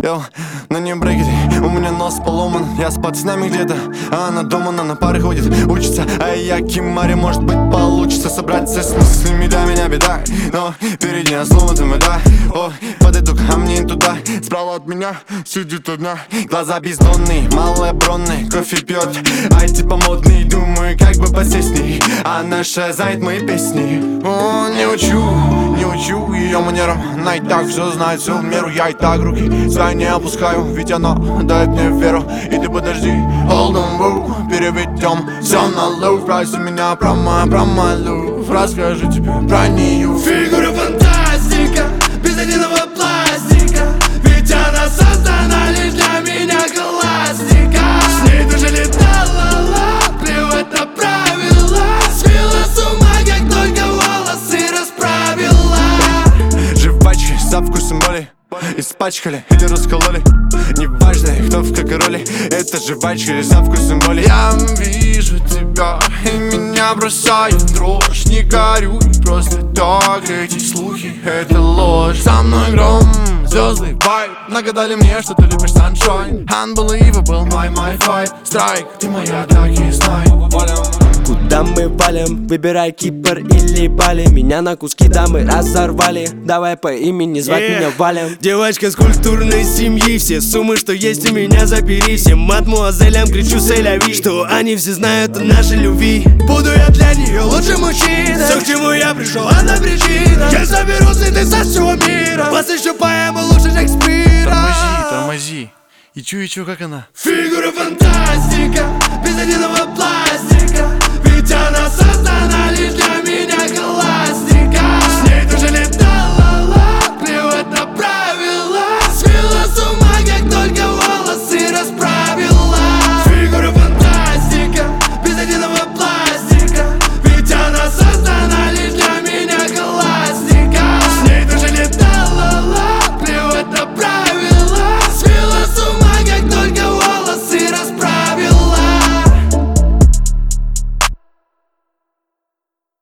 Йоу, на ней брекеты, у меня нос поломан. Я с пацанами где-то, а она дома, она на пары ходит, учится. А я Кимари, может быть получится собраться с мыслями, да, меня беда. Но впереди нас сломанным, да. О, подойду ко мне туда, справа от меня сидит одна. Глаза бездонные, малая бронная, кофе пьет, ай типа модный. Думаю, как бы посесть с ней, она шазает мои песни. О, не учу ее манерам, она и так все знает, всю меру. Я и так руки свои не опускаю, ведь она дает мне веру. И ты подожди, hold on, woo, переведем все на low. Спроси меня про мой лув, расскажи тебе про нее. Фигура фантастика, без единого пластика, ведь она создана лишь для меня классика. С ней даже летала, плевать на правила, свела с ума, как только волосы расправила. Жвачки со вкусом боли испачкали или раскололи, неважно, кто в какой роли. Это жвачка или со вкусом боли. Я вижу тебя, и меня бросает дрожь. Не горюй, просто так, эти слухи, это ложь. Со мной гром, звезды, вайб, нагадали мне, что ты любишь sunshine. Unbelievable, my fight. Страйк, ты моя, так и знай. Куда мы валим? Выбирай Кипр или Бали. Меня на куски дамы разорвали. Давай по имени звать меня Валем. Девочка с культурной семьи, все суммы, что есть у меня забери. Всем мадмуазелям кричу сэляви, что они все знают о нашей любви. Буду я для нее лучшим мужчиной. Все, к чему я пришел, одна причина. Я соберу цветы со всего мира, посвящу поэму лучше Шекспира. Тормози, и чу, как она. Фигура фантастика, без единого пластика, ведь она создана лишь для меня.